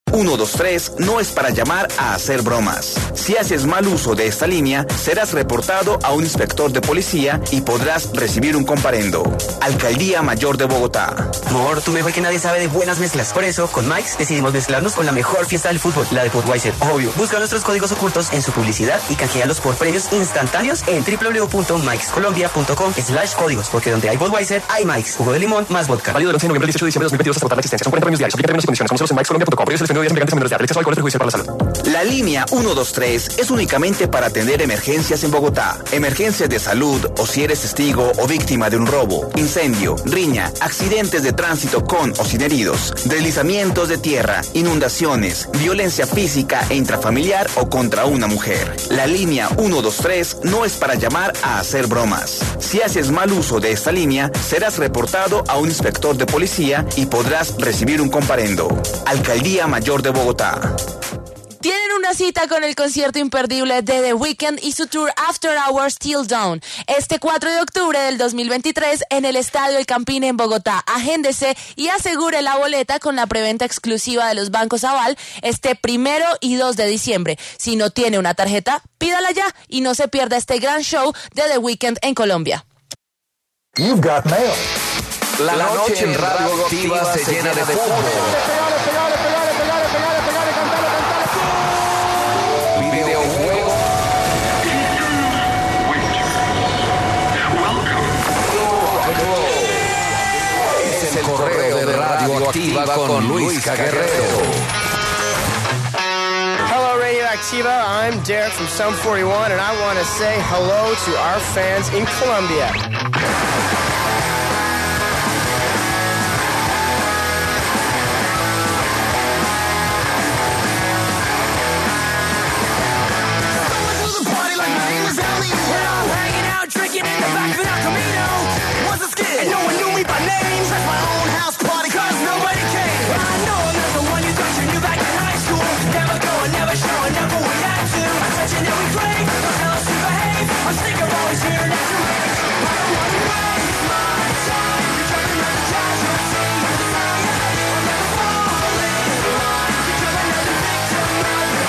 123 no es para llamar a hacer bromas. Si haces mal uso de esta línea, serás reportado a un inspector de policía y podrás recibir un comparendo. Alcaldía Mayor de Bogotá. Amor, tú mejor que nadie sabe de buenas mezclas. Por eso, con Mike's decidimos mezclarnos con la mejor fiesta del fútbol, la de Budweiser. Obvio. Busca nuestros códigos ocultos en su publicidad y canjealos por premios instantáneos en www.mikescolombia.com/códigos, porque donde hay Budweiser, hay Mike's. Jugo de limón más vodka. Válido del 11 de noviembre al 18 de diciembre de 2022 hasta agotar la existencia. Son 40 premios diarios. Aplica términos y condiciones. Conócelos en mikescolombia.com. Precios selección de bebidas embriagantes a menores de edad. El exceso de alcohol es perjudicial para la salud. La línea 123 es únicamente para atender emergencias en Bogotá. Emergencias de salud o si eres testigo o víctima de un robo, incendio, riña, accidentes de tránsito con o sin heridos, deslizamientos de tierra, inundaciones, violencia física e intrafamiliar o contra una mujer. La línea 123 no es para llamar a hacer bromas. Si haces mal uso de esta línea, serás reportado a un inspector de policía y podrás recibir un comparendo. Alcaldía Mayor de Bogotá. Tienen una cita con el concierto imperdible de The Weeknd y su tour After Hours Till Dawn este 4 de octubre del 2023 en el Estadio El Campín en Bogotá. Agéndese y asegure la boleta con la preventa exclusiva de los bancos Aval este 1 y 2 de diciembre. Si no tiene una tarjeta, pídala ya y no se pierda este gran show de The Weeknd en Colombia. You've got mail. La noche en Radio Activa se llena de fútbol. Videojuegos. Es el correo de Radio Activa con Luis Guerrero. Hello, Radio Activa. I'm Derek from Sum 41, and I want to say hello to our fans in Colombia. Drinking in the back of El Camino was a skid, and no one knew me by name. That's my own house party, cause nobody came. I know I'm not the one you thought you knew back in high school. Never going, never showing up when we had to. I'm such an every grade, don't tell us to behave. I'm sick of always hearing that you're right. I don't want to waste my time. You're jumping on the casualty of society. I'll never fall in line. Become another victim of your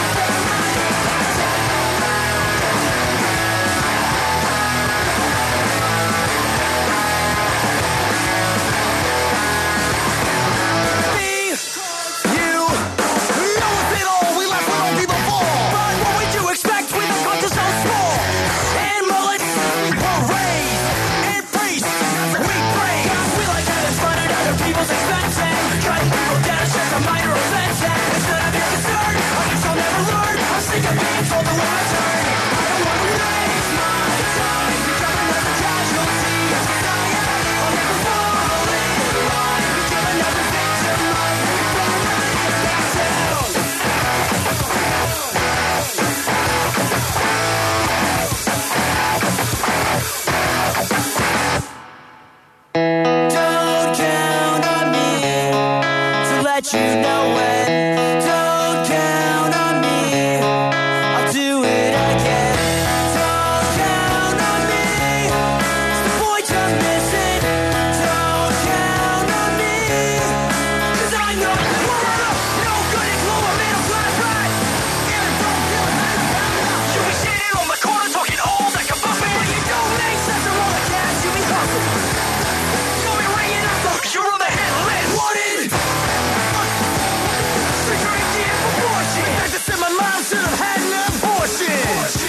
you know when. Don't count on me, I'll do it again. Don't count on me, it's the point I'm missing. Don't count on me, cause I'm not no good at lower middle class rat. And I don't feel like you be sitting on the corner talking all that can bump it. You don't make sense of all the cash you be hustling. You'll be ringing up the you're on the hit list. What is it? My mom should have had an abortion.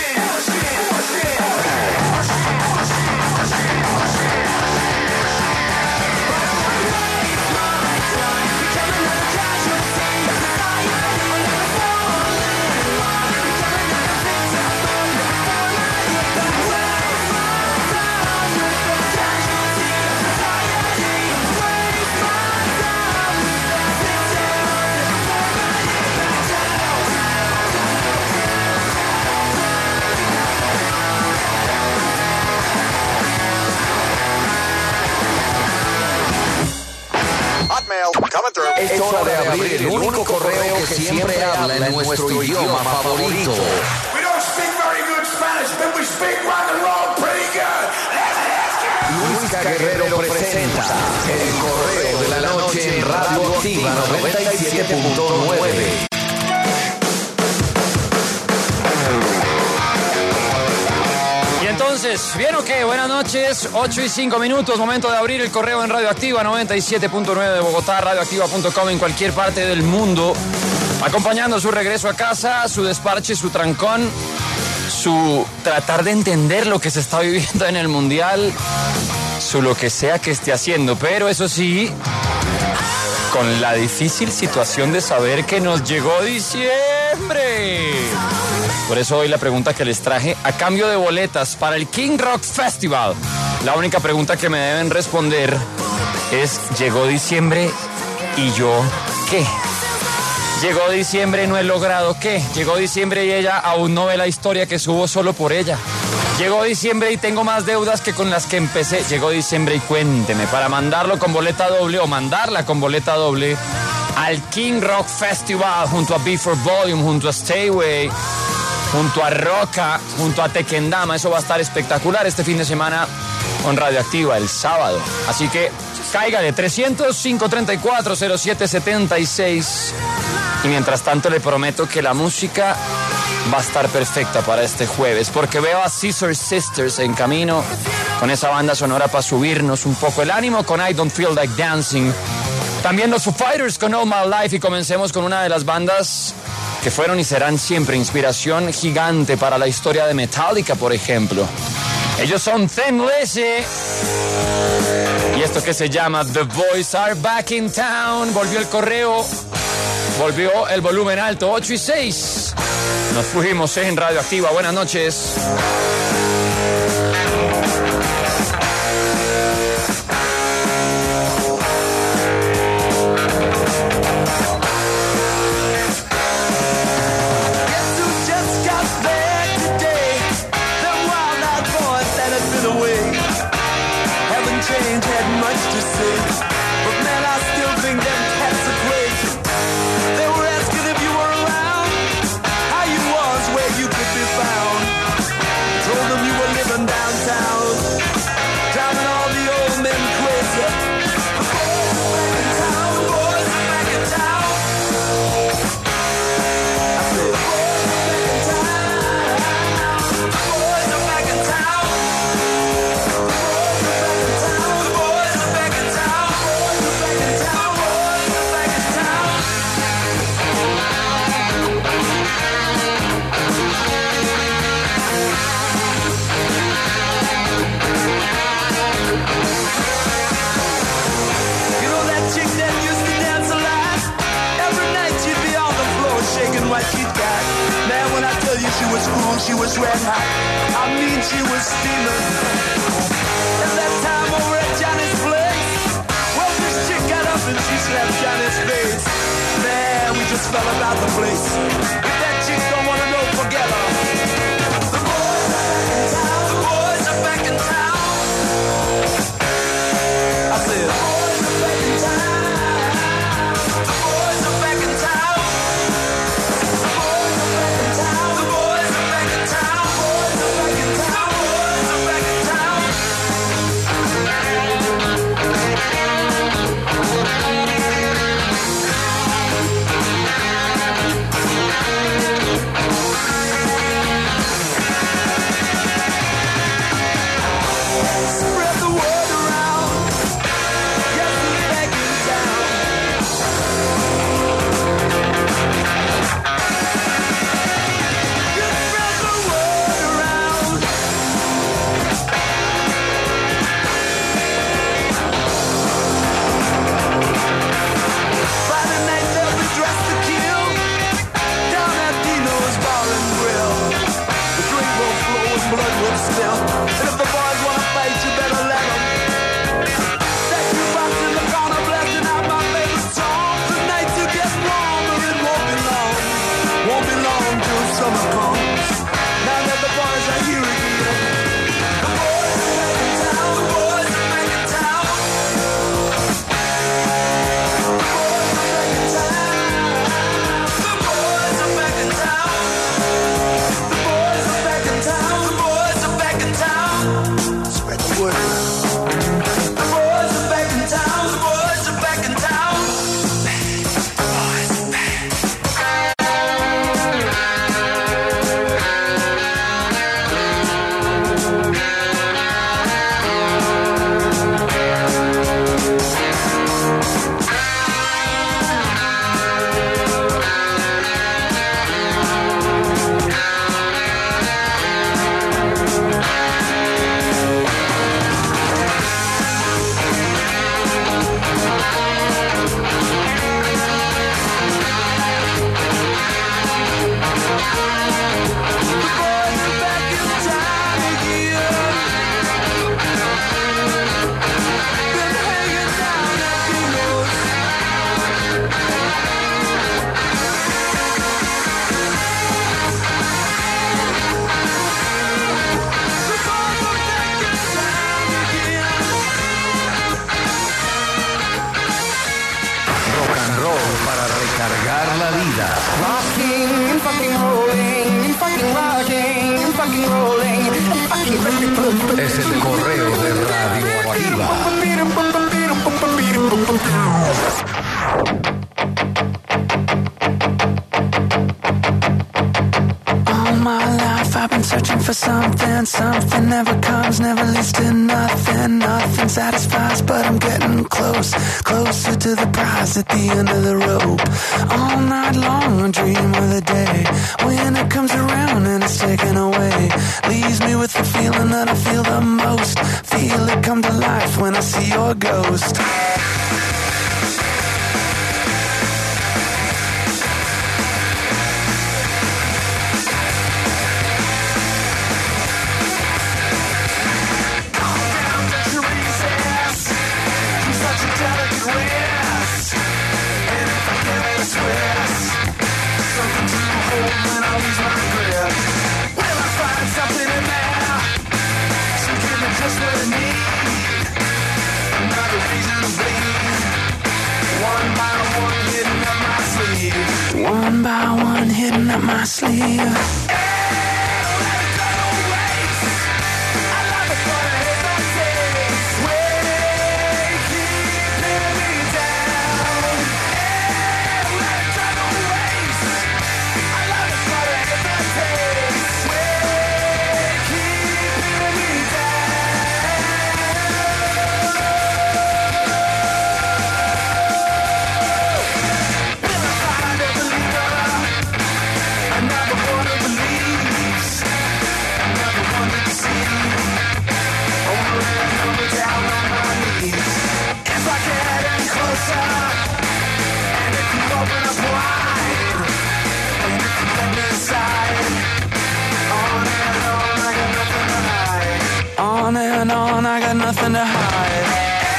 Es hora de abrir el único correo que siempre habla en nuestro idioma favorito. We don't speak very good Spanish, but we speak rock and roll pretty good. Luis Guerrero presenta el correo de la noche en Radio Activa 97.9. noches. ¿Bien o qué? Buenas noches. 8:05, momento de abrir el correo en Radioactiva 97.9 de Bogotá, radioactiva.com en cualquier parte del mundo. Acompañando su regreso a casa, su desparche, su trancón, su tratar de entender lo que se está viviendo en el Mundial, su lo que sea que esté haciendo. Pero eso sí, con la difícil situación de saber que nos llegó diciembre. Por eso hoy la pregunta que les traje, a cambio de boletas para el King Rock Festival, la única pregunta que me deben responder es: ¿llegó diciembre y yo qué? Llegó diciembre y no he logrado qué. Llegó diciembre y ella aún no ve la historia que subo solo por ella. Llegó diciembre y tengo más deudas que con las que empecé. Llegó diciembre y cuénteme, para mandarlo con boleta doble o mandarla con boleta doble al King Rock Festival, junto a B4 Volume, junto a Stayway, junto a Roca, junto a Tequendama. Eso va a estar espectacular este fin de semana con Radioactiva el sábado. Así que cáigale, 300-534-0776. Y mientras tanto le prometo que la música va a estar perfecta para este jueves, porque veo a Scissor Sisters en camino con esa banda sonora para subirnos un poco el ánimo con I Don't Feel Like Dancing. También los Foo Fighters con All My Life, y comencemos con una de las bandas que fueron y serán siempre inspiración gigante para la historia de Metallica, por ejemplo. Ellos son Thin Lizzy. Y esto que se llama The Boys Are Back in Town. Volvió el correo, volvió el volumen alto, 8:06. Nos fuimos en Radioactiva. Buenas noches. She was red hot, I mean she was steaming. And that time over at Johnny's place, well this chick got up and she slapped Johnny's face. Man, we just fell about the place. If that chick don't wanna know, forget her. The boys are back in town, the boys are back in town. I said, the boys are back in town, the boys are back in town. The boys are back in town, the boys are back in town. Boys are back in town, boys are back in town. Spread the word around. Guess who's back in town? You spread the word around. Friday night they'll be dressed to kill down at Dino's Bar and Grill. The drink will flow and blood will spill. And if the boys wanna fight, you better let them. That jukebox in the corner blasting out my favorite song. Tonight you get warmer, it won't be long. Won't be long till summer comes. Now that the boys are here again. The boys are back in town, the boys are back in town. The boys are back in town. The boys are back in town. The boys are back in town. The boys are back in town. Spread the word around. The boys are back in town. The boys are back in town. Boys are back. Rocking and fucking rolling and fucking rocking and fucking rolling and fucking. Es el correo de Radioactiva. All my life I've been searching for something. Something never comes, never leads to nothing. Nothing satisfies, but I'm getting close. Closer to the prize at the end of the rope. All night long I dream of the day when it comes around and it's taken away. Leaves me with the feeling that I feel the most. Feel it come to life when I see your ghost. One by one, hidden up my sleeve. On and on, I got nothing to hide.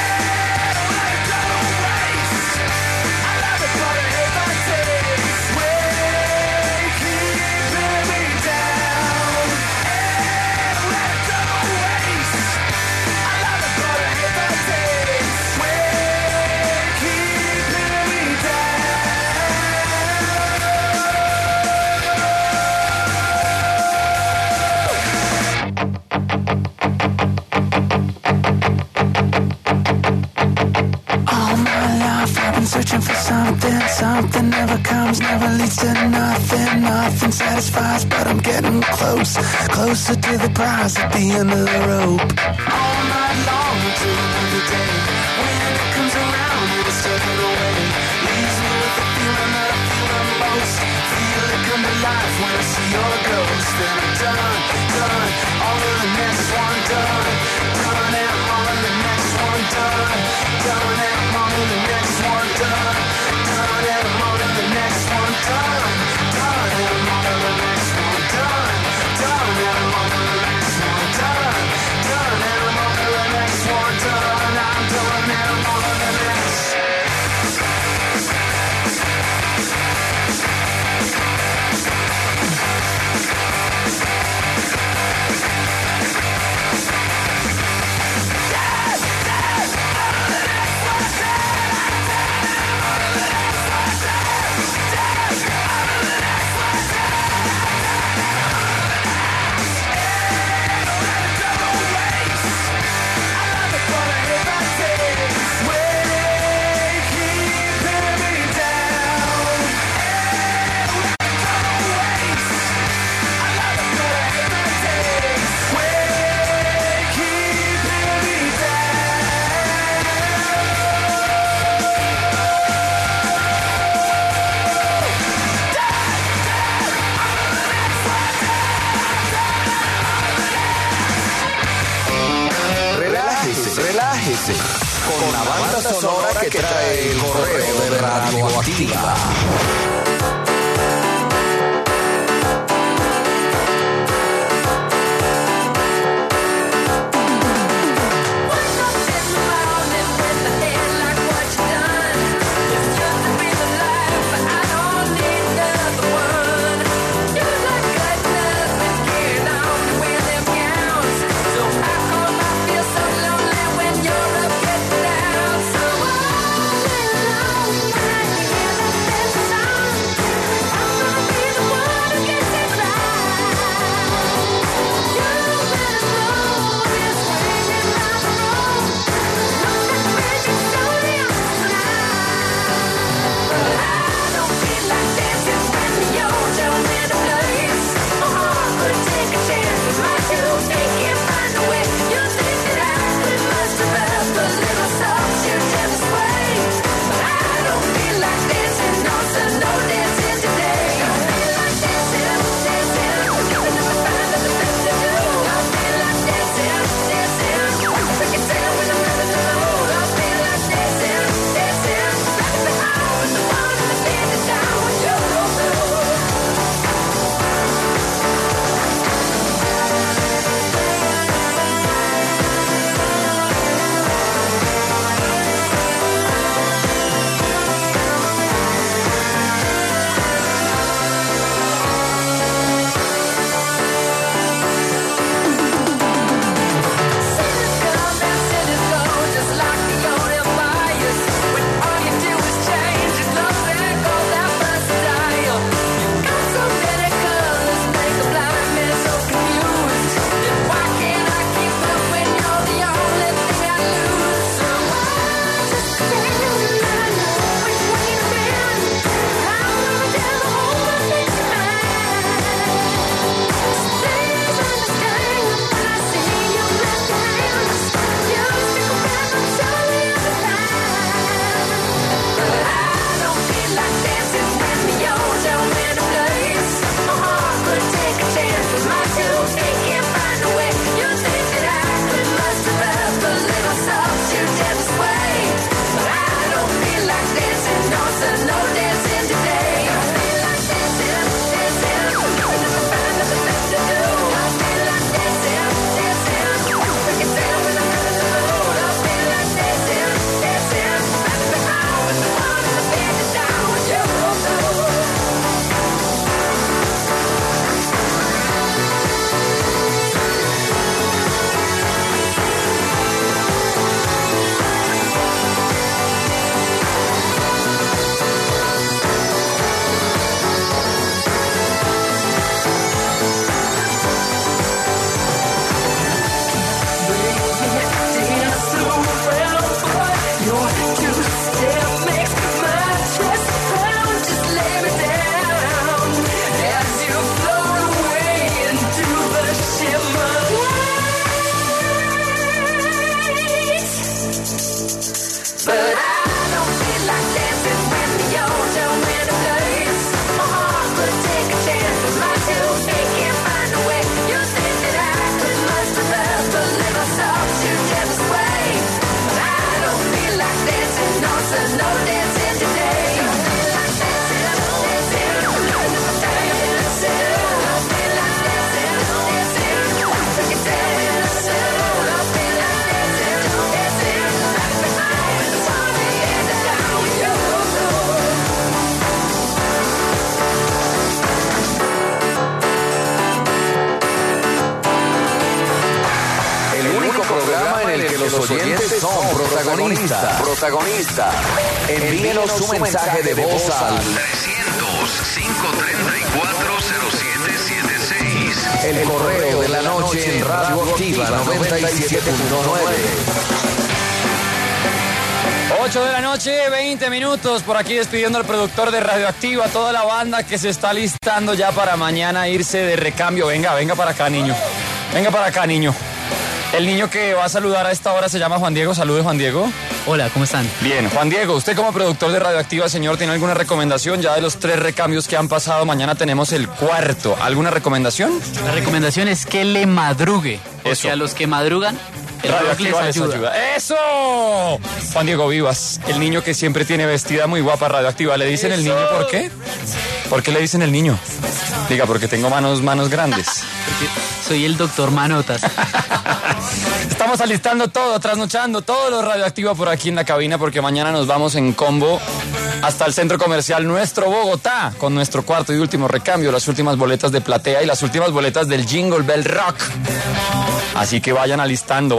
Searching for something, something never comes, never leads to nothing, nothing satisfies, but I'm getting close, closer to the prize at the end of the rope. All night long until another day, when it comes around and it's taken away, leaves me with the feeling that I feel the most, feel it come to life when I see your ghost. Then I'm done, done, on to the next one, done, done, and I'm on to the next one, done, done, and I'm on to the next one, done, done, and I'm on to the next one, done, done, and I'm on to the next one, done, done, and I'm on to the next one, done, done, and I'm on to the next one, done, I'm done, and I'm on to the next. Relájese con la banda sonora que trae el correo de Radioactiva. Sound oyentes son protagonistas. Envíenos su mensaje de voz al 300-534-0776. el correo de la noche en Radioactiva 97.9. 8 de la noche, 20 minutos. Por aquí despidiendo al productor de Radioactiva, toda la banda que se está listando ya para mañana irse de recambio. Venga para acá, niño. Venga para acá, niño. El niño que va a saludar a esta hora se llama Juan Diego. Salude, Juan Diego. Hola, ¿cómo están? Bien, Juan Diego, usted como productor de Radioactiva, señor, ¿tiene alguna recomendación? Ya de los 3 recambios que han pasado, mañana tenemos el 4. ¿Alguna recomendación? La recomendación es que le madrugue. Porque Eso. a los que madrugan, el rock Radioactiva les ayuda. ¡Eso! Juan Diego Vivas, el niño que siempre tiene vestida muy guapa Radioactiva. ¿Le dicen el niño por qué? ¿Por qué le dicen el niño? Diga, porque tengo manos grandes. Porque soy el doctor Manotas. Estamos alistando todo, trasnochando todo lo Radioactivo por aquí en la cabina, porque mañana nos vamos en combo hasta el centro comercial Nuestro Bogotá, con nuestro 4 y último recambio, las últimas boletas de platea y las últimas boletas del Jingle Bell Rock. Así que vayan alistando.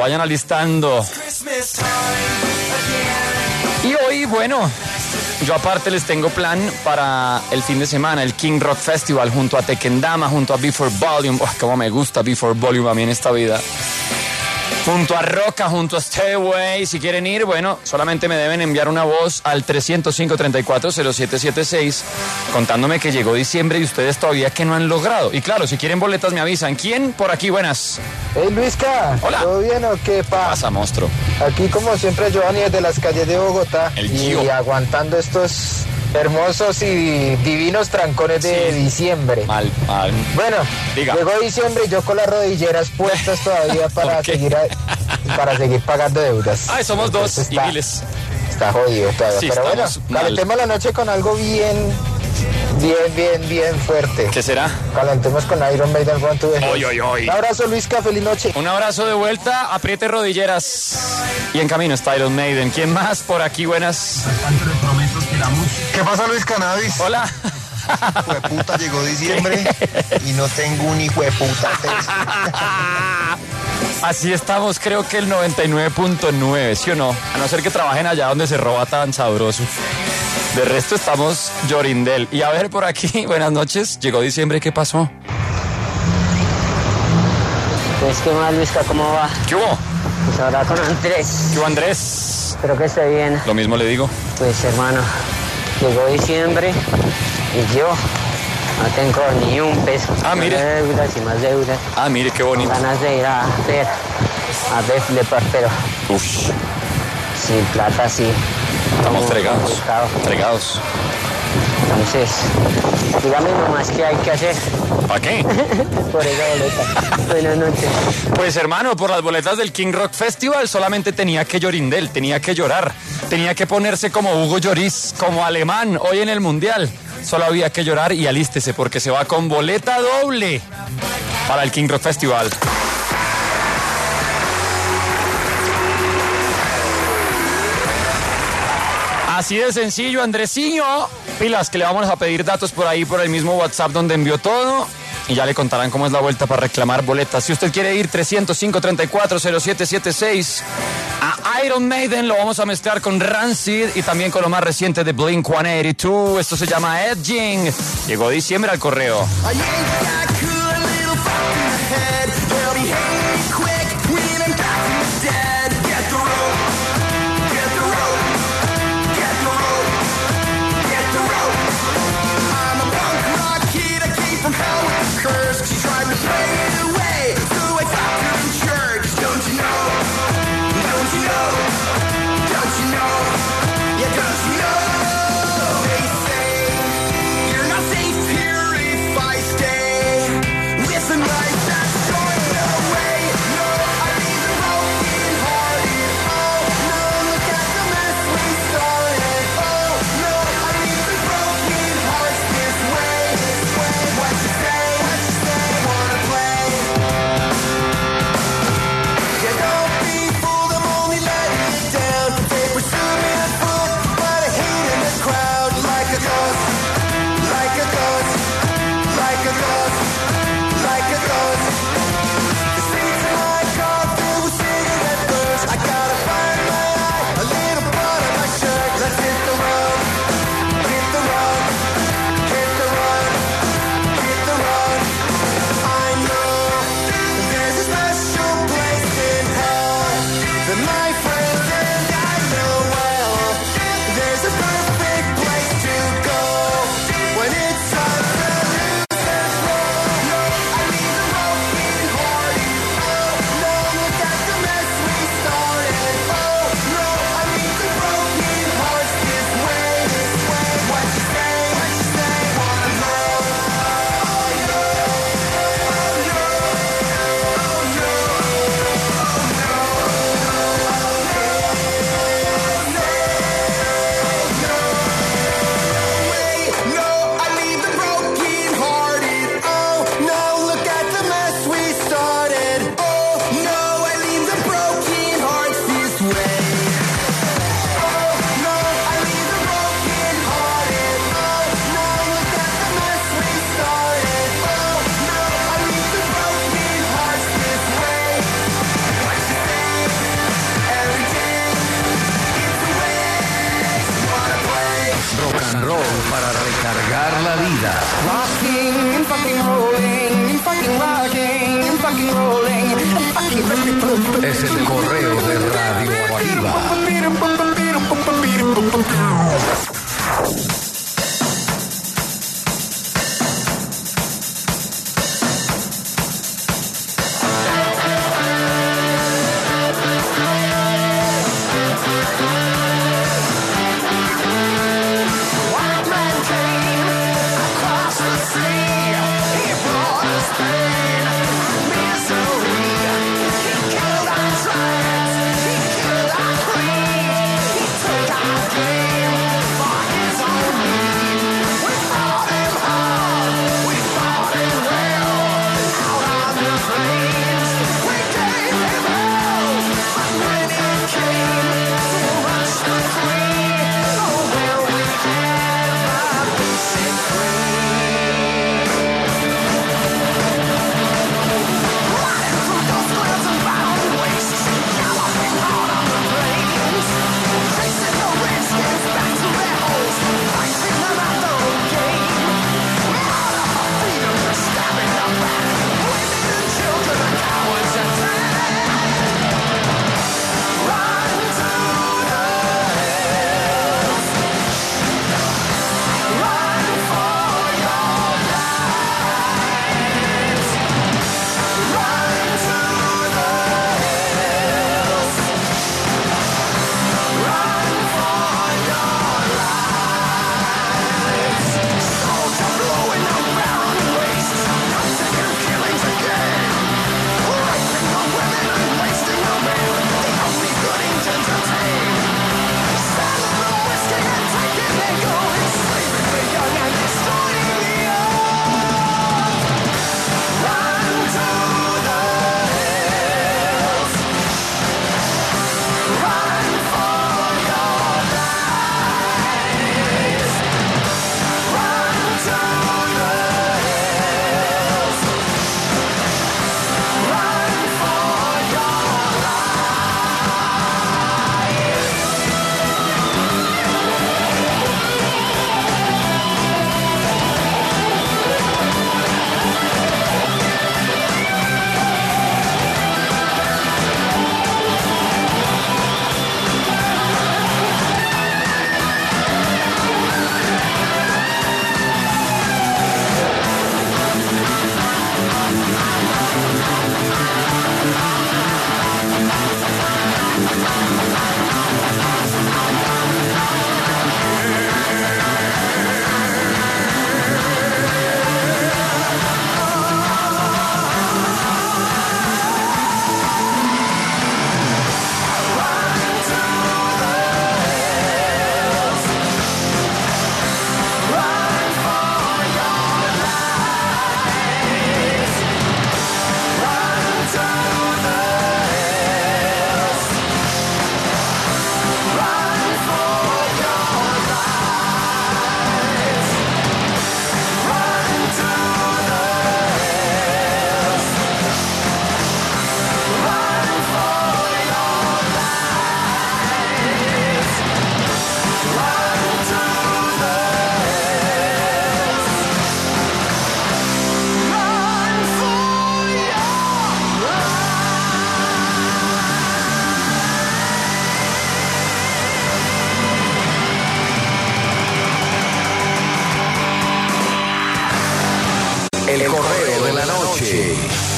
Y hoy, bueno, yo aparte les tengo plan para el fin de semana, el King Rock Festival junto a Tequendama, junto a Before Volume. Cómo me gusta Before Volume a mí en esta vida. Junto a Roca, junto a Stairway. Si quieren ir, bueno, solamente me deben enviar una voz al 305-340776 contándome que llegó diciembre y ustedes todavía que no han logrado. Y claro, si quieren boletas me avisan. ¿Quién por aquí? Buenas. Hey Luisca, Hola. ¿todo bien o qué Pasa, monstruo. Aquí como siempre Giovanni desde las calles de Bogotá El y Gio. aguantando estos hermosos y divinos trancones de Sí. diciembre. Mal. Bueno, Diga. llegó diciembre y yo con las rodilleras puestas todavía para ¿Por qué? para seguir pagando deudas. Ay, somos dos Entonces y miles. Está jodido todavía. Sí, Pero bueno, estamos mal. calentemos la noche con algo bien fuerte. ¿Qué será? Calentemos con Iron Maiden One to the Hills. Oy, oy, oy. Un abrazo Luisca, feliz noche. Un abrazo de vuelta, apriete rodilleras. Y en camino está Iron Maiden. ¿Quién más por aquí? Buenas. ¿Qué pasa, Luis Cannabis? Hola. Hijo de puta, llegó diciembre y no tengo un hijo de puta. Así estamos, creo que el 99.9, ¿sí o no? A no ser que trabajen allá donde se roba tan sabroso. De resto estamos Llorindel. Y a ver por aquí, buenas noches. Llegó diciembre, ¿qué pasó? Pues qué mal, Luisca, ¿cómo va? ¿Qué hubo? Pues ahora con Andrés. ¿Qué hubo, Andrés? Espero que esté bien. Lo mismo le digo. Pues hermano, llegó diciembre y yo no tengo ni un peso. Ah, mire. Deudas y más deudas. Ah, mire, qué bonito. Con ganas de ir a ver a Def Leppard, pero Uf, sin plata, sí. estamos Como fregados. complicado. Fregados. Entonces, dígame nomás qué hay que hacer ¿Para qué? por esa boleta. Buenas noches. Pues hermano, por las boletas del King Rock Festival solamente tenía que Llorindel, tenía que llorar, tenía que ponerse como Hugo Lloris, como alemán, hoy en el Mundial. Solo había que llorar y alístese porque se va con boleta doble para el King Rock Festival. Así de sencillo, Andresiño. Pilas, que le vamos a pedir datos por ahí, por el mismo WhatsApp donde envió todo. Y ya le contarán cómo es la vuelta para reclamar boletas. Si usted quiere ir 305-340776 a Iron Maiden, lo vamos a mezclar con Rancid y también con lo más reciente de Blink-182. Esto se llama Edging. Llegó diciembre al correo. Listen like that, going away. fucking rolling, and fucking rocking, and fucking rolling, and fucking. Es el correo de Radioactiva. El correo de la noche.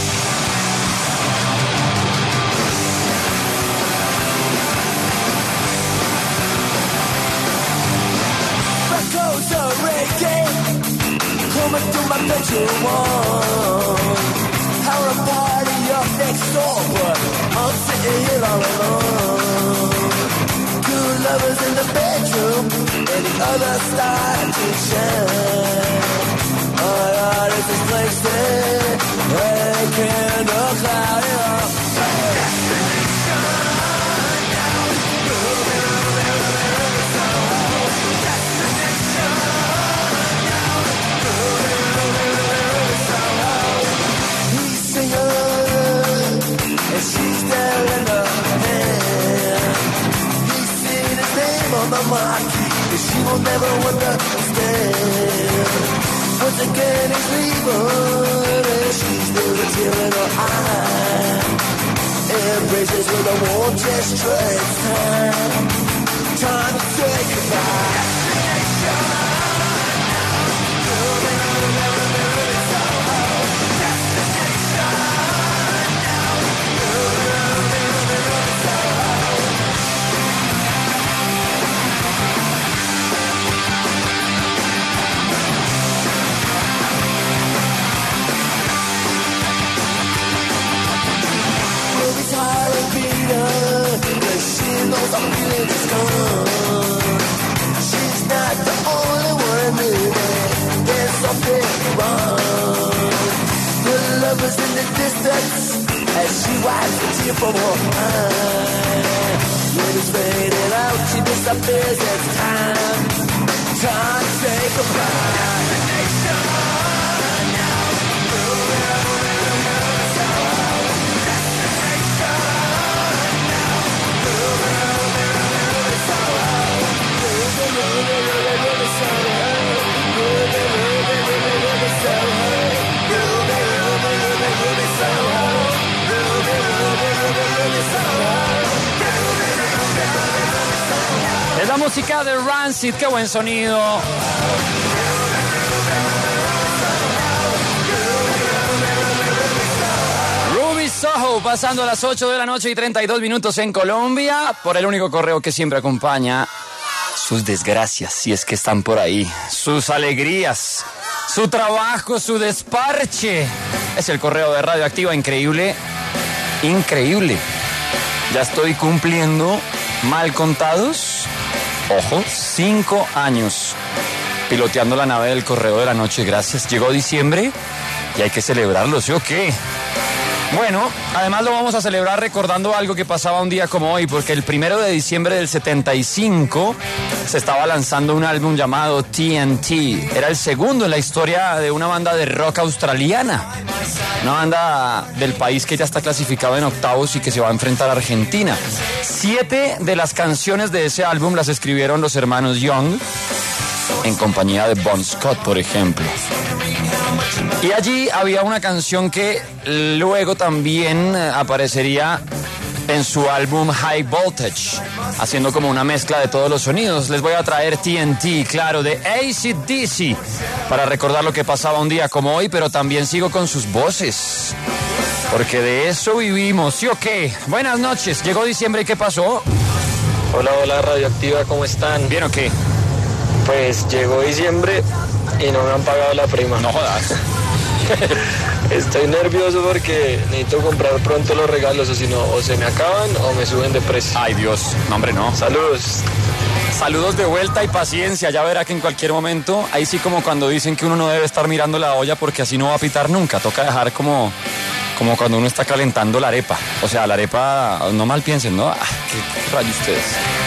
Records of reggae coming through my bedroom wall. Having a party up next door, but I'm sitting here all alone. Good lovers in the bedroom, and the other start to shine. Oh God, it's this place that they can't cloud it up. He's singing, and she's there in her hand. He's seen his name on the marquee, but she will never understand. Once again he's leaving, your little eye. Embraces with a warm gesture. It's time to say goodbye. I'm feeling just gone. She's not the only one moving. There's something wrong. The lover's in the distance as she wipes the tear from her eye. When it's fading out, she disappears. It's time to say goodbye. Es la música de Rancid, qué buen sonido. Ruby Soho, pasando a las 8 de la noche y 32 minutos en Colombia, por el único correo que siempre acompaña sus desgracias, si es que están por ahí, sus alegrías, su trabajo, su desparche. Es el correo de Radioactiva, increíble, increíble. Ya estoy cumpliendo, mal contados, ojo, 5 años piloteando la nave del correo de la noche. Gracias, llegó diciembre y hay que celebrarlo, ¿sí o qué? Bueno, además lo vamos a celebrar recordando algo que pasaba un día como hoy, porque el 1 de diciembre del 75 se estaba lanzando un álbum llamado TNT. Era el segundo en la historia de una banda de rock australiana, una banda del país que ya está clasificado en octavos y que se va a enfrentar a Argentina. 7 de las canciones de ese álbum las escribieron los hermanos Young, en compañía de Bon Scott, por ejemplo. Y allí había una canción que luego también aparecería en su álbum High Voltage, haciendo como una mezcla de todos los sonidos. Les voy a traer TNT, claro, de AC/DC, para recordar lo que pasaba un día como hoy, pero también sigo con sus voces, porque de eso vivimos, ¿sí o qué? Buenas noches, llegó diciembre y ¿qué pasó? Hola, hola Radioactiva, ¿cómo están? ¿Bien o qué? Pues llegó diciembre y no me han pagado la prima. No jodas. Estoy nervioso porque necesito comprar pronto los regalos, o si no, o se me acaban o me suben de precio. Ay Dios, no hombre, no. Saludos. Saludos de vuelta y paciencia, ya verá que en cualquier momento, ahí sí como cuando dicen que uno no debe estar mirando la olla porque así no va a pitar nunca, toca dejar como cuando uno está calentando la arepa. O sea, la arepa, no mal piensen, ¿no? ¿Qué rayo ustedes?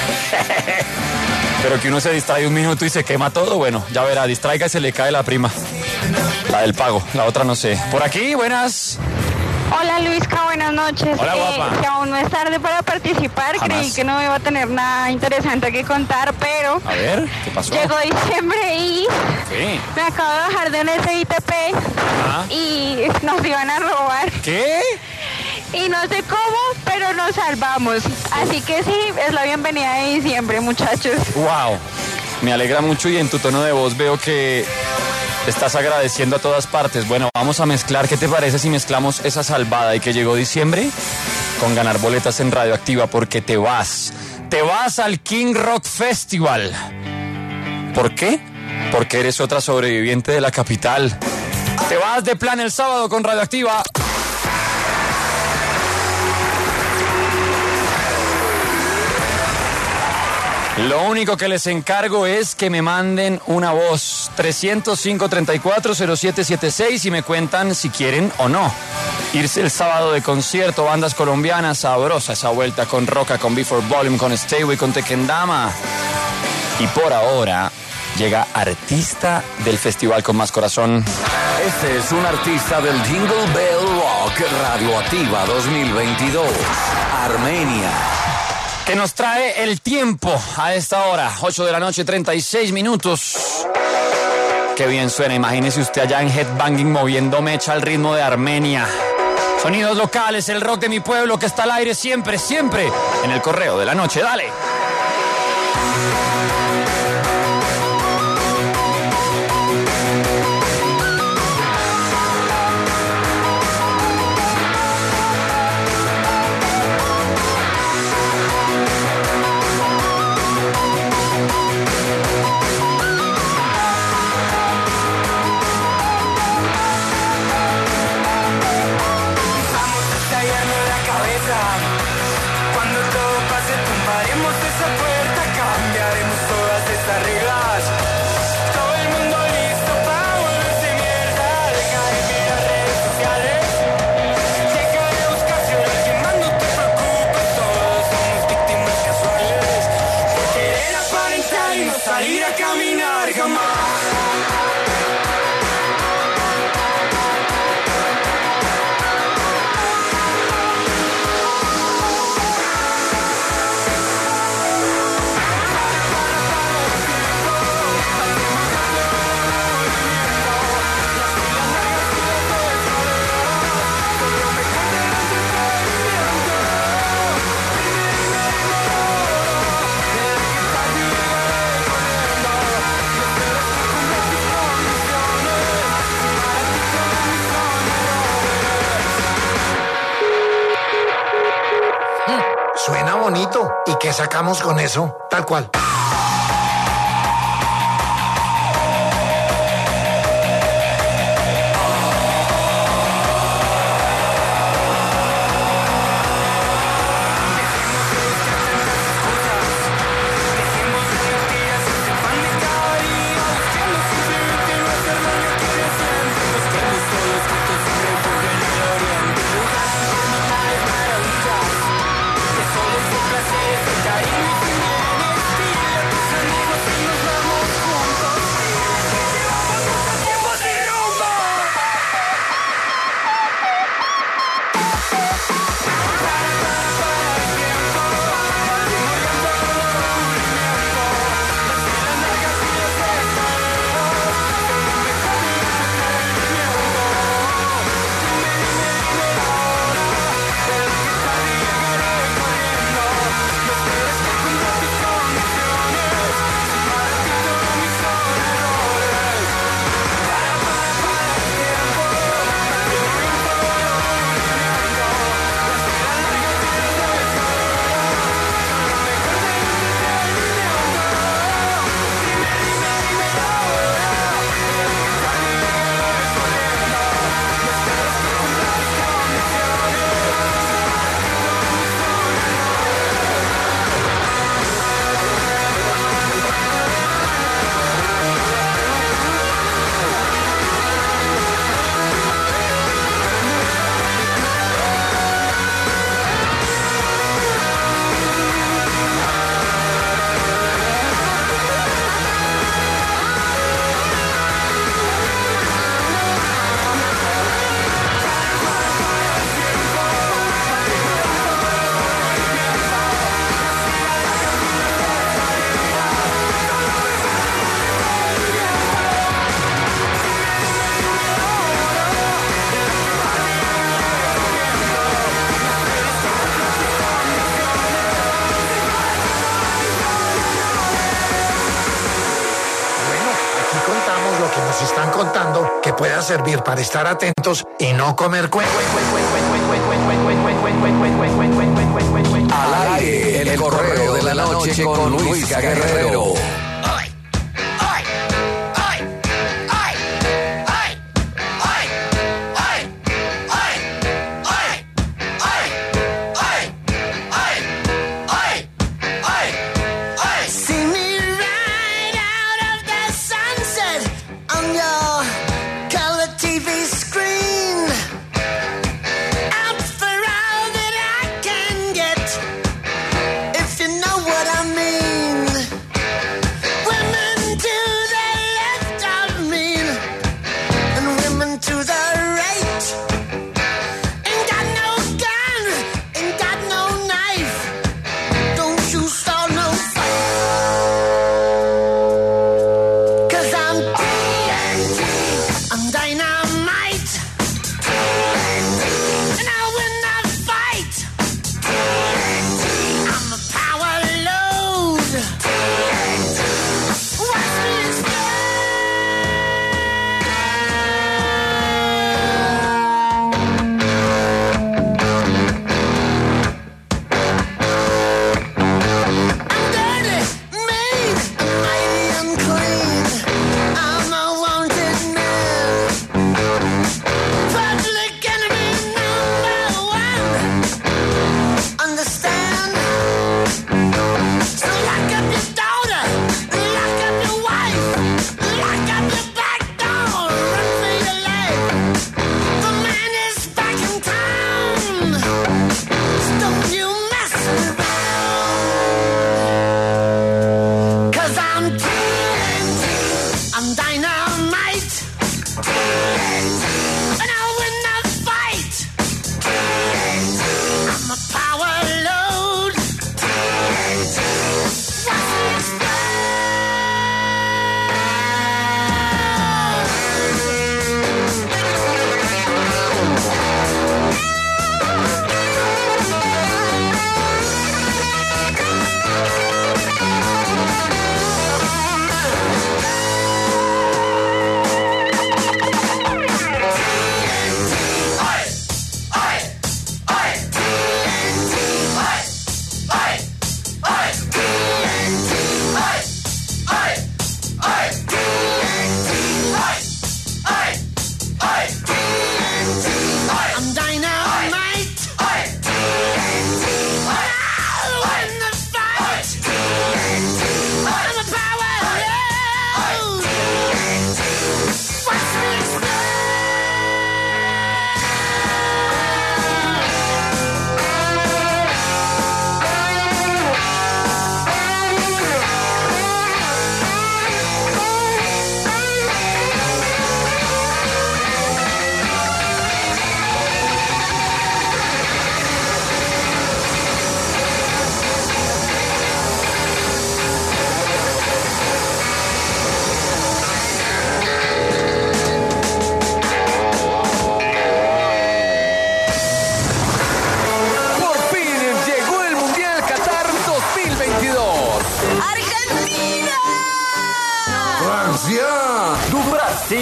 Pero que uno se distrae un minuto y se quema todo, bueno, ya verá, distraiga y se le cae la prima. La del pago, la otra no sé. Por aquí, buenas. Hola Luisca, buenas noches. Hola, guapa. Que aún no es tarde para participar, Jamás. creí que no iba a tener nada interesante que contar, pero A ver, ¿qué pasó? llegó diciembre y ¿Qué? me acabo de bajar de un SITP y nos iban a robar. ¿Qué? Y no sé cómo, pero nos salvamos. Así que sí, es la bienvenida de diciembre, muchachos. Wow, me alegra mucho y en tu tono de voz veo que estás agradeciendo a todas partes. Bueno, vamos a mezclar. ¿Qué te parece si mezclamos esa salvada y que llegó diciembre con ganar boletas en Radioactiva? Porque te vas al King Rock Festival. ¿Por qué? Porque eres otra sobreviviente de la capital. Te vas de plan el sábado con Radioactiva. Lo único que les encargo es que me manden una voz 305-340776 y me cuentan si quieren o no irse el sábado de concierto, bandas colombianas, sabrosa esa vuelta con Roca, con Before Volume, con Stayway, con Tequendama. Y por ahora llega artista del festival con más corazón. Este es un artista del Jingle Bell Rock Radioactiva 2022, Armenia, que nos trae el tiempo a esta hora, 8 de la noche, 36 minutos. Qué bien suena, imagínese usted allá en Headbanging moviendo mecha al ritmo de Armenia. Sonidos locales, el rock de mi pueblo que está al aire siempre, siempre en el Correo de la Noche. Dale. Cuando todo pase tumbaremos esa puerta, cambiaremos todas estas reglas. Todo el mundo listo para volverse mierda. Deja de mirar redes sociales, deja de buscar si ahora alguien más, no te preocupes. Todos somos víctimas casuales por querer aparentar y no salir a caminar jamás. Suena bonito. ¿Y qué sacamos con eso? Tal cual. Están contando que pueda servir para estar atentos y no comer Al aire, el Correo de la Noche con Luis Guerrero.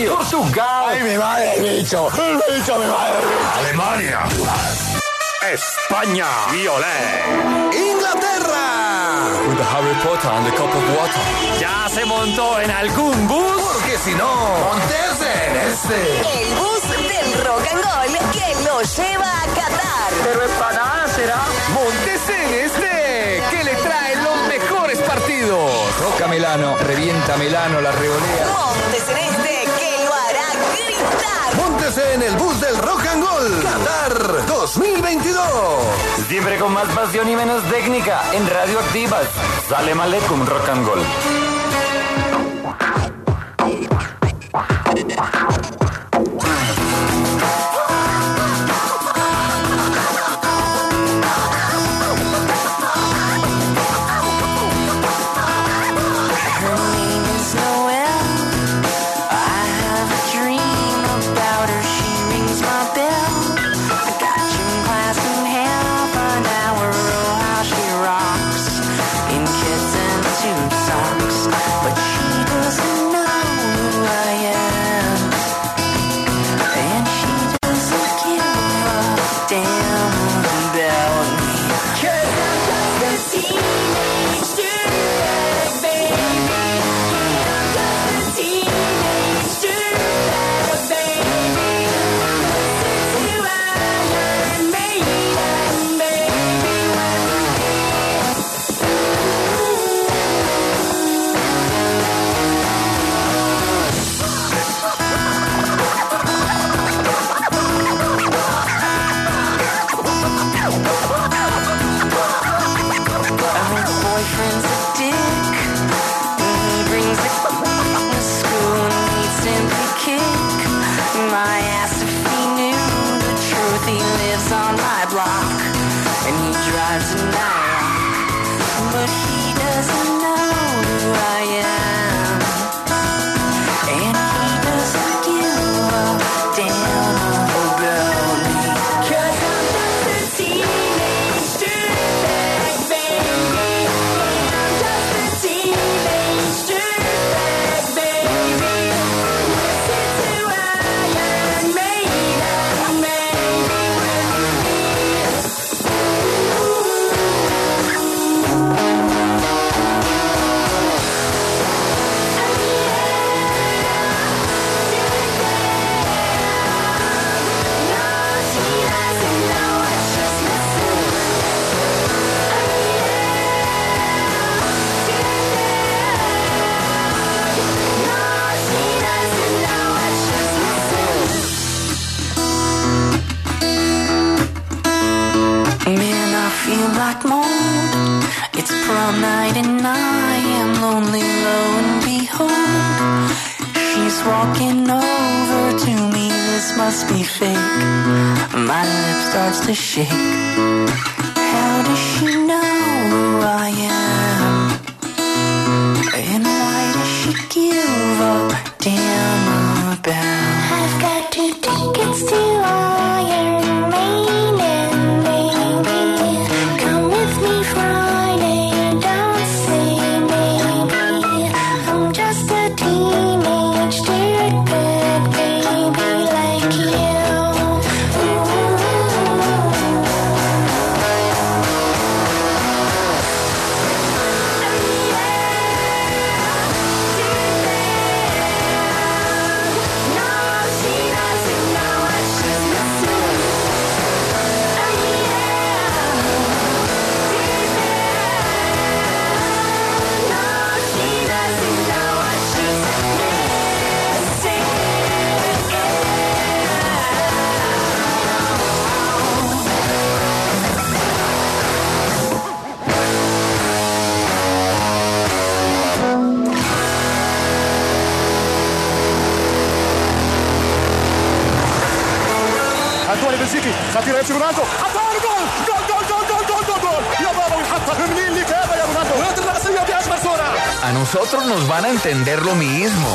Portugal. ¡Ay, mi madre, el bicho! ¡El bicho, mi madre! Alemania. España. Violet. Inglaterra. With the Harry Potter and the cup of water. ¿Ya se montó en algún bus? Porque si no, montese en este. El bus del rock and roll que lo lleva a Qatar. Pero empanada será. Montese en este, que le trae los mejores partidos. Roca Milano, revienta Milano, la revolea. Montes en este que lo hará gritar. Móntese en el bus del Rock and Roll Qatar 2022. Siempre con más pasión y menos técnica en Radioactivas. Salam Aleikum Rock and Roll. Walking over to me, this must be fake. My lip starts to shake. How does she know who I am? And why does she give a damn about? I've got 2 tickets to Iron Maiden, baby. Come with me Friday, don't say maybe. I'm just a teenage dirtbag baby like you. بلجيكي خطيره يمشي رونالدو حطها جول جول جول جول جول جول جول جول يا بابا ويحطها منين اللي كذا يا رونالدو ويضرب الرأسية بأجمل صورة. A nosotros nos van a entender lo mismo.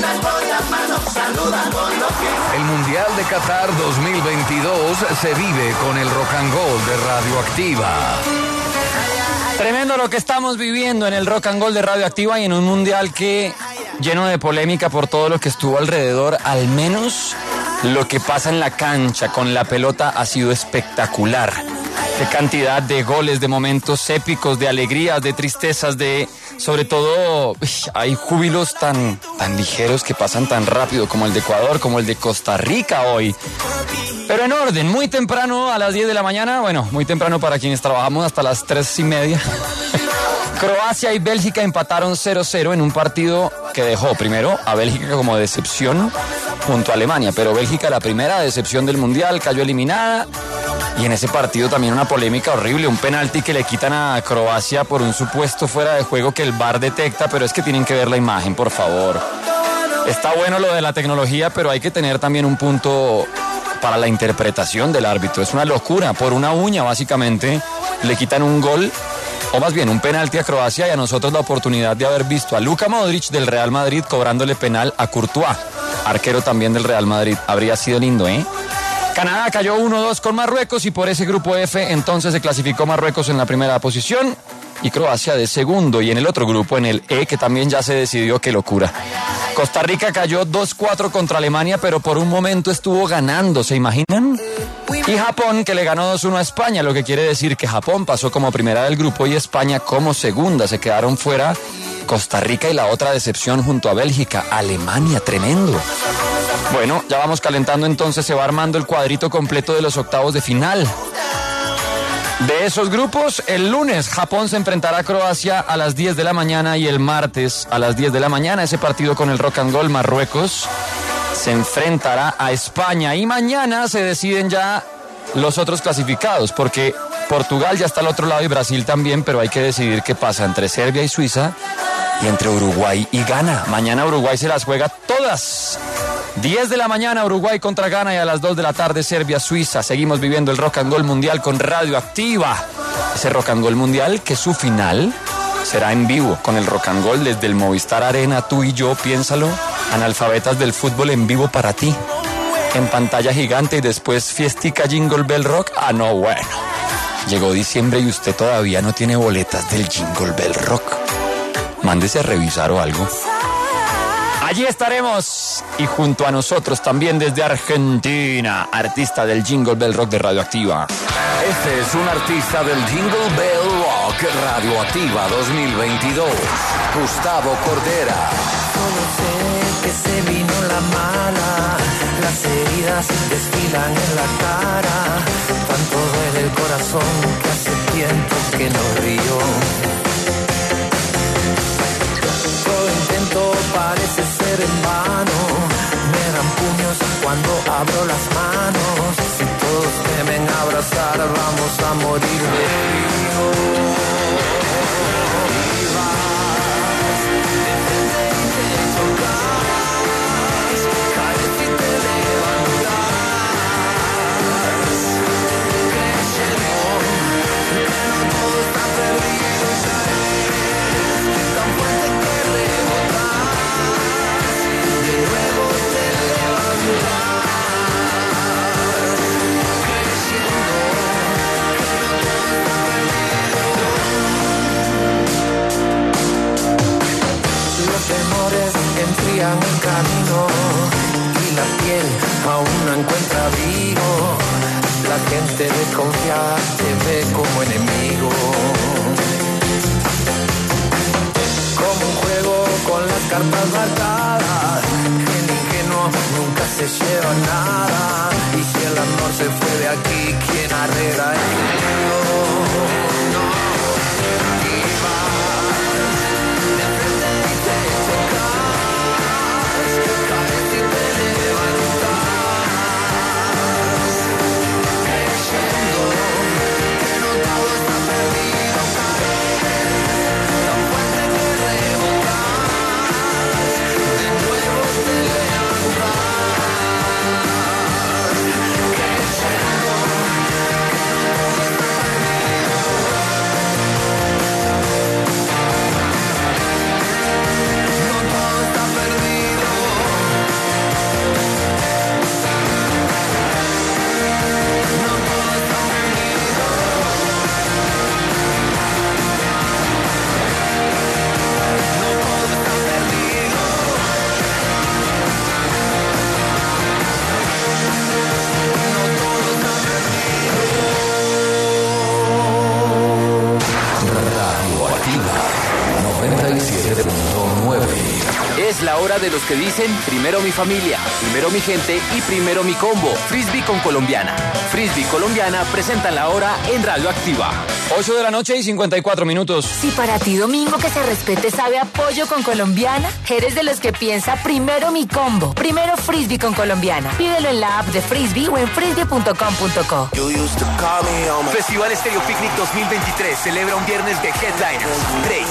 El Mundial de Qatar 2022 se vive con el Rock and Roll de Radioactiva. Tremendo lo que estamos viviendo en el Rock and Roll de Radioactiva y en un mundial que lleno de polémica por todo lo que estuvo alrededor, al menos lo que pasa en la cancha con la pelota ha sido espectacular. Qué cantidad de goles, de momentos épicos, de alegrías, de tristezas, sobre todo hay júbilos tan ligeros que pasan tan rápido, como el de Ecuador, como el de Costa Rica hoy. Pero en orden, muy temprano a las 10 de la mañana, bueno, muy temprano para quienes trabajamos hasta las 3:30. Croacia y Bélgica empataron 0-0 en un partido que dejó primero a Bélgica como decepción junto a Alemania, pero Bélgica, la primera decepción del Mundial, cayó eliminada. Y en ese partido también una polémica horrible, un penalti que le quitan a Croacia por un supuesto fuera de juego que el VAR detecta, pero es que tienen que ver la imagen, por favor. Está bueno lo de la tecnología, pero hay que tener también un punto para la interpretación del árbitro. Es una locura, por una uña básicamente le quitan un gol, o más bien un penalti a Croacia, y a nosotros la oportunidad de haber visto a Luka Modric del Real Madrid cobrándole penal a Courtois, arquero también del Real Madrid. Habría sido lindo, ¿eh? Canadá cayó 1-2 con Marruecos y por ese grupo F entonces se clasificó Marruecos en la primera posición y Croacia de segundo, y en el otro grupo, en el E, que también ya se decidió, qué locura. Costa Rica cayó 2-4 contra Alemania, pero por un momento estuvo ganando, ¿se imaginan? Y Japón, que le ganó 2-1 a España, lo que quiere decir que Japón pasó como primera del grupo y España como segunda. Se quedaron fuera Costa Rica y la otra decepción junto a Bélgica, Alemania, tremendo. Bueno, ya vamos calentando, entonces se va armando el cuadrito completo de los octavos de final. De esos grupos, el lunes Japón se enfrentará a Croacia a las 10 de la mañana y el martes a las 10 de la mañana, ese partido con el Rock and Roll, Marruecos se enfrentará a España y mañana se deciden ya los otros clasificados, porque Portugal ya está al otro lado y Brasil también, pero hay que decidir qué pasa entre Serbia y Suiza y entre Uruguay y Ghana. Mañana Uruguay se las juega todas. 10 de la mañana Uruguay contra Ghana y a las 2 de la tarde Serbia-Suiza. Seguimos viviendo el Rock and Roll Mundial con Radioactiva. Ese Rock and Roll Mundial que su final será en vivo con el Rock and Roll desde el Movistar Arena. Tú y yo, piénsalo, analfabetas del fútbol en vivo para ti. En pantalla gigante y después fiestica Jingle Bell Rock. Ah, no, bueno. Llegó diciembre y usted todavía no tiene boletas del Jingle Bell Rock. Mándese a revisar o algo. Allí estaremos y junto a nosotros también desde Argentina, artista del Jingle Bell Rock de Radioactiva. Este es un artista del Jingle Bell Rock Radioactiva 2022, Gustavo Cordera. Solo sé que se vino la mala, las heridas desfilan en la cara, tanto duele el corazón que hace tiempo que no río. Parece ser en vano, me dan puños cuando abro las manos. Si todos temen abrazar, vamos a morir de frío. Y vas de frente y te tocas, caes y te levantas, creyendo que no todo está perdido, caes tan fuerte que rebotas. Luego te levantas, creyendo que no todo está perdido. Los temores enfrían el camino y la piel aún no encuentra abrigo. La gente desconfiada te ve como enemigo. Como un juego con las cartas marcadas, el ingenuo nunca se lleva nada. Y si el amor se fue de aquí, ¿quién arregla el lío? Y vas de frente y te tocas, caes y te levantas, creyendo que no todo está perdido, caes tan fuerte que rebotas, de nuevo te levantas, hora de los que dicen primero mi familia, primero mi gente y primero mi combo. Frisbee con Colombiana. Frisbee Colombiana presentan la hora en Radio Activa. 8 de la noche y 54 minutos. Si para ti domingo que se respete sabe a pollo con Colombiana, eres de los que piensa primero mi combo, primero Frisbee con Colombiana. Pídelo en la app de Frisbee o en frisbee.com.co. Festival Estéreo Picnic 2023 celebra un viernes de headliners. Drake,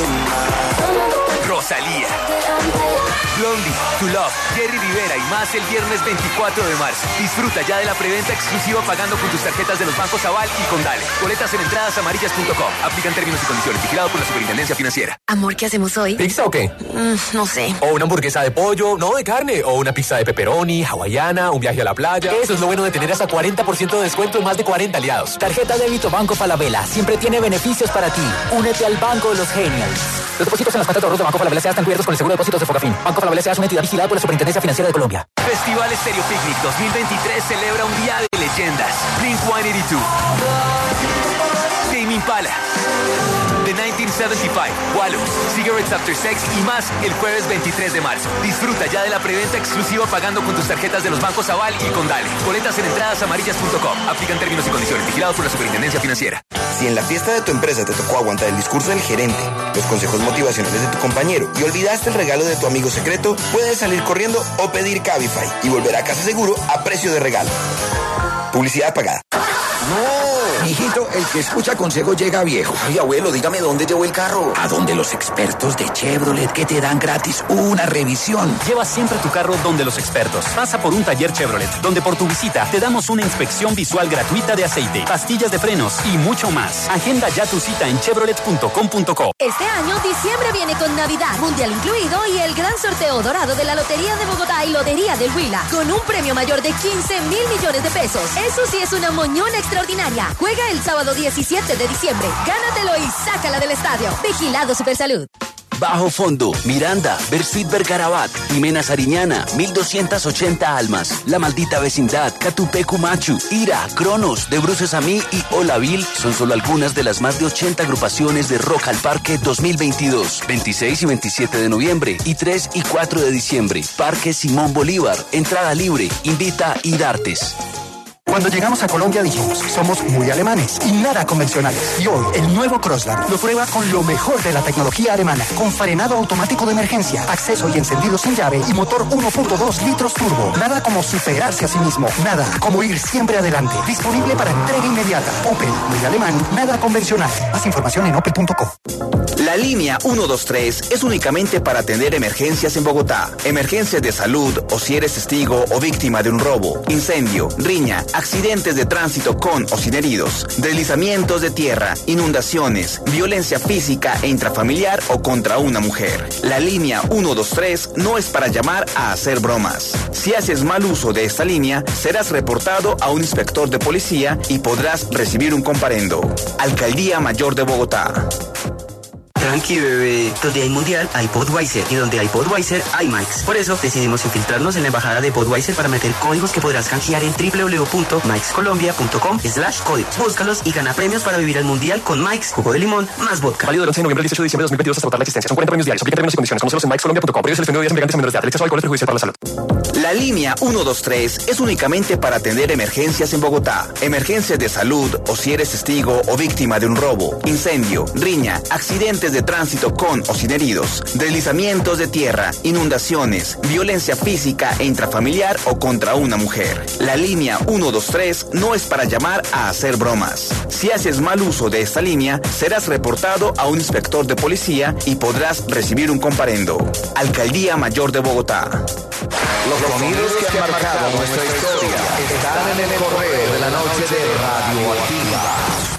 Rosalía, Blondie, To Love, Jerry Rivera y más el viernes 24 de marzo. Disfruta ya de la preventa exclusiva pagando con tus tarjetas de los bancos Aval y Condale. Boletas en entradasamarillas.com. Aplican términos y condiciones. Vigilado por la Superintendencia Financiera. Amor, ¿qué hacemos hoy? ¿Pizza o qué? No sé. O una hamburguesa de pollo, no de carne. O una pizza de pepperoni, hawaiana, un viaje a la playa. Eso es lo bueno de tener hasta 40% de descuento en más de 40 aliados. Tarjeta débito Banco Falabella siempre tiene beneficios para ti. Únete al Banco de los Genials. Los depósitos en las cuentas de ahorros de Banco Falabella están cubiertos con el seguro de depósitos de Focafin. Banco Falabella es una entidad vigilada por la Superintendencia Financiera de Colombia. Festival Estéreo Picnic 2023 celebra un día de leyendas. Blink-182, Tame Impala, The 1975, Wallows, Cigarettes After Sex y más el jueves 23 de marzo. Disfruta ya de la preventa exclusiva pagando con tus tarjetas de los bancos Aval y Condale. Boletas en entradasamarillas.com. Aplican términos y condiciones. Vigilados por la Superintendencia Financiera. Si en la fiesta de tu empresa te tocó aguantar el discurso del gerente, los consejos motivacionales de tu compañero y olvidaste el regalo de tu amigo secreto, puedes salir corriendo o pedir Cabify y volver a casa seguro a precio de regalo. Publicidad pagada. No, hijito, el que escucha consejos llega viejo. Ay, abuelo, dígame dónde llevó el carro. A donde los expertos de Chevrolet que te dan gratis una revisión. Lleva siempre tu carro donde los expertos. Pasa por un taller Chevrolet, donde por tu visita te damos una inspección visual gratuita de aceite, pastillas de frenos y mucho más. Agenda ya tu cita en chevrolet.com.co. Este año, diciembre viene con Navidad, Mundial incluido y el gran sorteo dorado de la Lotería de Bogotá y Lotería del Huila, con un premio mayor de 15.000 millones de pesos. Eso sí es una moñona extraordinaria. Juega el sábado 17 de diciembre. Gánatelo y sácala del estadio. Vigilado Supersalud. Bajo Fondo, Miranda, Bersuit Vergarabat, Jimena Sariñana, 1280 Almas, La Maldita Vecindad, Catupecu Machu, Ira, Cronos, De Bruces a mí y Olaville son solo algunas de las más de 80 agrupaciones de Rock al Parque 2022, 26 y 27 de noviembre y 3 y 4 de diciembre. Parque Simón Bolívar, entrada libre, invita Idartes. Cuando llegamos a Colombia dijimos, somos muy alemanes y nada convencionales. Y hoy, el nuevo Crossland lo prueba con lo mejor de la tecnología alemana, con frenado automático de emergencia, acceso y encendido sin llave y motor 1.2 litros turbo. Nada como superarse a sí mismo, nada como ir siempre adelante. Disponible para entrega inmediata. Opel, muy alemán, nada convencional. Más información en opel.co. La línea 123 es únicamente para atender emergencias en Bogotá. Emergencias de salud o si eres testigo o víctima de un robo, incendio, riña, accidentes de tránsito con o sin heridos, deslizamientos de tierra, inundaciones, violencia física e intrafamiliar o contra una mujer. La línea 123 no es para llamar a hacer bromas. Si haces mal uso de esta línea, serás reportado a un inspector de policía y podrás recibir un comparendo. Alcaldía Mayor de Bogotá. Tranqui, bebé. Donde hay Mundial, hay Budweiser. Y donde hay Budweiser, hay Mike's. Por eso decidimos infiltrarnos en la embajada de Budweiser para meter códigos que podrás canjear en www.mikescolombia.com/códigos. Búscalos y gana premios para vivir el Mundial con Mike's, jugo de limón, más vodka. Válido del 11 de noviembre al 18 de diciembre de 2022 hasta agotar la existencia. Son 40 premios diarios. Aplica términos y condiciones. Conócelos en mikescolombia.com. Prohíbe el expendio de días embriagantes a menores de edad. El exceso de alcohol es perjudicial para la salud. La línea 123 es únicamente para atender emergencias en Bogotá. Emergencias de salud o si eres testigo o víctima de un robo, incendio, riña, accidentes de tránsito con o sin heridos, deslizamientos de tierra, inundaciones, violencia física e intrafamiliar o contra una mujer. La línea 123 no es para llamar a hacer bromas. Si haces mal uso de esta línea, serás reportado a un inspector de policía y podrás recibir un comparendo. Alcaldía Mayor de Bogotá. Los sonidos que han marcado nuestra historia están en el correo de la noche de Radio Activa.